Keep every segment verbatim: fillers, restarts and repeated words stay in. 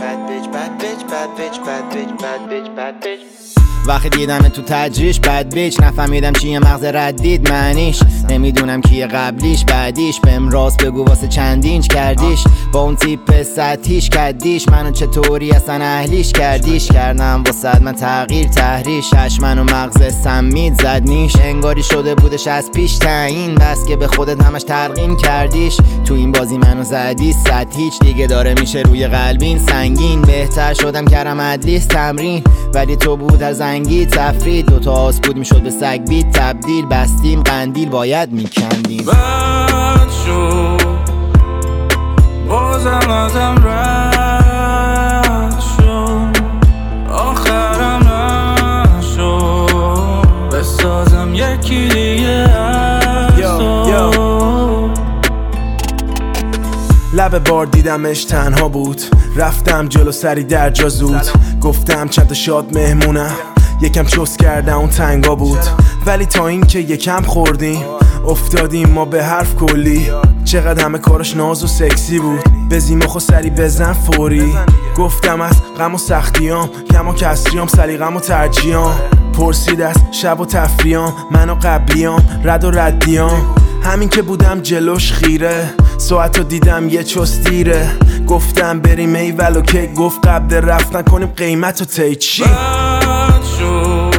bad bitch, bad bitch, bad bitch, bad bitch, bad bitch, bad bitch. وقتی دیدم تو تجریش بد بیچ نفهمیدم چیه مغز ردید معنیش نمیدونم کیه قبلیش بعدیش بهم راست بگو واسه چند اینچ کردیش با اون تیپ سطحیش کردیش منو چطوری اصلا اهلیش کردیش کردم واسه من تغییر تحریش اش منو مغز سمید زد نیش انگاری شده بودش از پیش تعیین بس که به خودت همش تلقین کردیش تو این بازی منو زدی سطحیچ دیگه داره میشه روی قلبین سنگین بهتر شدم کردم ادلیس تمرین ولی تو بود از زنگی تفرید دوتا آس بود میشد به سگ بید تبدیل بستیم قندیل باید میکندیم بد شد بازم ازم رد شد آخرم نشد بسازم یکی دیگه از تو لب بار دیدمش تنها بود رفتم جلو سری در جا زود گفتم چند تا شاد مهمونم یکم چوس کردم اون تنگا بود ولی تا این که یکم خوردیم افتادیم ما به حرف کلی چقدر همه کارش ناز و سکسی بود بزیم خو سری بزن فوری گفتم از غم و سختیام کم و کسریام سلیقم و ترجیام پرسید از شب و تفریام من و قبلیام رد و ردیام همین که بودم جلوش خیره ساعتو دیدم یه چوس دیره گفتم بریم ای ولو که گفت قبل رفتن کنیم قیمت و تی چی بد شد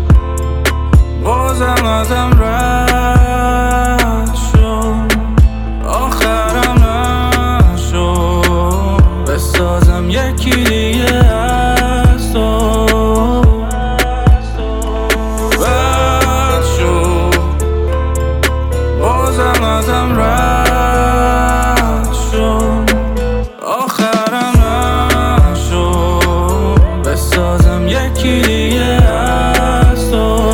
بازم ازم رد شد آخرم نشد بسازم یکی دیگه از تو بد شد بازم ازم رد شد آخرم نشد بسازم یکی دیگه از تو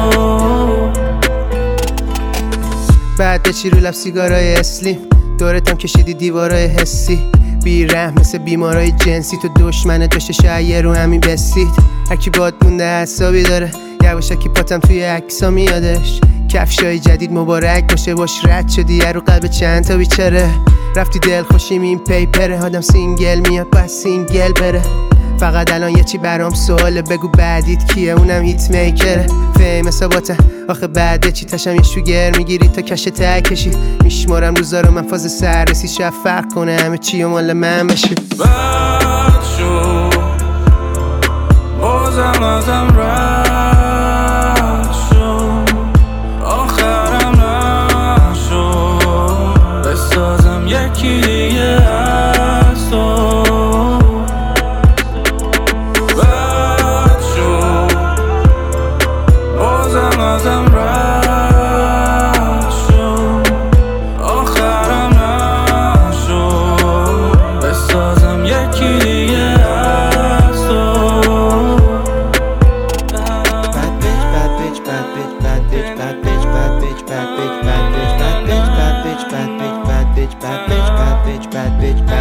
بعد بچی رو لب سیگارای اسلیم دورتم کشیدی دیوارای حسی بی رحم مثل بیمارای جنسی تو دشمنه داشته شاید رو همین بستید هرکی باد مونده حسابی داره یواشکی پاتم توی عکسا میادش کفشای جدید مبارک باشه باش رد شدی رو قلب چند تا بیچاره رفتی دل خوشیم این پیپره آدم سینگل میاد باید سینگل بره فقط الان یه چی برام سواله بگو بعدیت کیه اونم هیت میکره فیم حساباته آخه بعد چی تشم یه شوگر میگیری تا کش ته کشی میشمارم روزا رو من فاز سررسی شاید فرق کنه همه چی و مال من بشه بد شد بازم ازم رد شد آخرم نشد بسازم یکی دیگه از تو بد شد بازم ازم رد شد آخرم نشد بسازم یکی دیگه از تو Bad bitch, bad bitch, bad bitch, bad bitch, bad bitch, bad bitch, bad bitch, bad bitch, bad bitch, bad bitch, bad bitch, bad bitch, bad bitch, bad bitch, bad